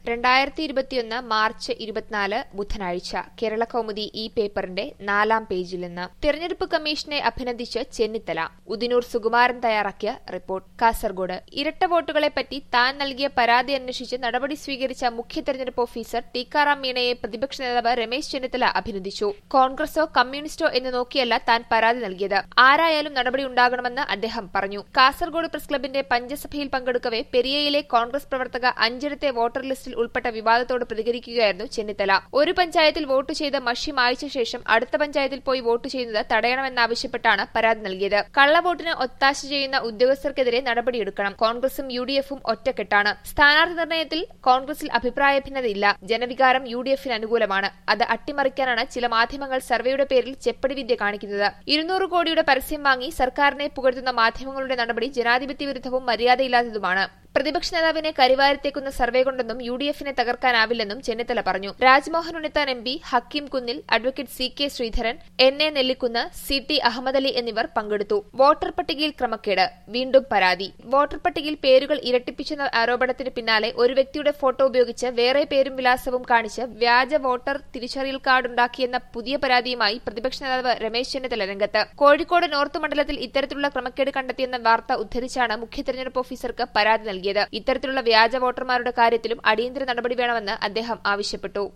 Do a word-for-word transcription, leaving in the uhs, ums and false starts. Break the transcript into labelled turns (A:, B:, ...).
A: രണ്ടായിരത്തി ഇരുപത്തിയൊന്ന് മാർച്ച് ഇരുപത്തിനാല് ബുധനാഴ്ച കേരളകൗമുദി ഈ പേപ്പറിന്റെ നാലാം പേജിൽ നിന്ന് തെരഞ്ഞെടുപ്പ് കമ്മീഷനെ അഭിനന്ദിച്ച് ചെന്നിത്തല. ഉദിനൂർ സുകുമാരൻ തയ്യാറാക്കിയ റിപ്പോർട്ട്. കാസർഗോഡ് ഇരട്ട വോട്ടുകളെപ്പറ്റി താൻ നൽകിയ പരാതി അന്വേഷിച്ച് നടപടി സ്വീകരിച്ച മുഖ്യ തെരഞ്ഞെടുപ്പ് ഓഫീസർ ടിക്കാറാം മീണയെ പ്രതിപക്ഷ നേതാവ് രമേശ് ചെന്നിത്തല അഭിനന്ദിച്ചു. കോൺഗ്രസോ കമ്മ്യൂണിസ്റ്റോ എന്ന് നോക്കിയല്ല താൻ പരാതി നൽകിയത്. ആരായാലും നടപടി ഉണ്ടാകണമെന്ന് അദ്ദേഹം പറഞ്ഞു. കാസർഗോഡ് പ്രസ് ക്ലബിന്റെ പഞ്ചസഭയിൽ പങ്കെടുക്കവെ പെരിയയിലെ കോൺഗ്രസ് പ്രവർത്തക അഞ്ചിടത്തെ വോട്ടർ ലിസ്റ്റിൽ ഉൾപ്പെട്ട വിവാദത്തോട് പ്രതികരിക്കുകയായിരുന്നു ചെന്നിത്തല. ഒരു പഞ്ചായത്തിൽ വോട്ട് ചെയ്ത് മഷി മായ്ച്ച ശേഷം അടുത്ത പഞ്ചായത്തിൽ പോയി വോട്ട് ചെയ്യുന്നത് തടയണമെന്നാവശ്യപ്പെട്ടാണ് പരാതി നൽകിയത്. കള്ളവോട്ടിന് ഒത്താശ ചെയ്യുന്ന ഉദ്യോഗസ്ഥർക്കെതിരെ നടപടിയെടുക്കണം. കോൺഗ്രസും യു ഡി എഫും ഒറ്റക്കെട്ടാണ്. സ്ഥാനാർത്ഥി നിർണയത്തിൽ കോൺഗ്രസിൽ അഭിപ്രായ ഭിന്നതയില്ല. ജനവികാരം യു ഡി എഫിന് അനുകൂലമാണ്. അത് അട്ടിമറിക്കാനാണ് ചില മാധ്യമങ്ങൾ സർവേയുടെ പേരിൽ ചെപ്പടി വിദ്യ കാണിക്കുന്നത്. ഇരുന്നൂറ് കോടിയുടെ പരസ്യം വാങ്ങി സർക്കാരിനെ പുകഴ്ത്തുന്ന മാധ്യമങ്ങളുടെ നടപടി ജനാധിപത്യ വിരുദ്ധവും മര്യാദയില്ലാത്തതുമാണ്. പ്രതിപക്ഷ നേതാവിനെ കരിവാരിത്തേക്കുന്ന സർവേ കൊണ്ടൊന്നും യു ഡി എഫിനെ തകർക്കാനാവില്ലെന്നും ചെന്നിത്തല പറഞ്ഞു. Rajmohan Unnithan M P, Hakeem Kunnil, advocate C K Sreedharan, N A Nellikunnu, C T Ahmed Ali എന്നിവർ പങ്കെടുത്തു. വോട്ടർ പട്ടികയിൽ ക്രമക്കേട്, വീണ്ടും പരാതി. വോട്ടർ പട്ടികയിൽ പേരുകൾ ഇരട്ടിപ്പിച്ചെന്ന ആരോപണത്തിന് പിന്നാലെ ഒരു വ്യക്തിയുടെ ഫോട്ടോ ഉപയോഗിച്ച് വേറെ പേരും വിലാസവും കാണിച്ച് വ്യാജ വോട്ടർ തിരിച്ചറിയൽ കാർഡ് ഉണ്ടാക്കിയെന്ന പുതിയ പരാതിയുമായി പ്രതിപക്ഷ നേതാവ് രമേശ് ചെന്നിത്തല രംഗത്ത്. കോഴിക്കോട് നോർത്ത് മണ്ഡലത്തിൽ ഇത്തരത്തിലുള്ള ക്രമക്കേട് കണ്ടെത്തിയെന്ന വാർത്ത ഉദ്ധരിച്ചാണ് മുഖ്യ തെരഞ്ഞെടുപ്പ് ഓഫീസർക്ക് പരാതി നൽകിയത്. ഇത്തരത്തിലുള്ള വ്യാജ വോട്ടർമാരുടെ കാര്യത്തിലും അടിയന്തര നടപടി വേണമെന്ന് അദ്ദേഹം ആവശ്യപ്പെട്ടു.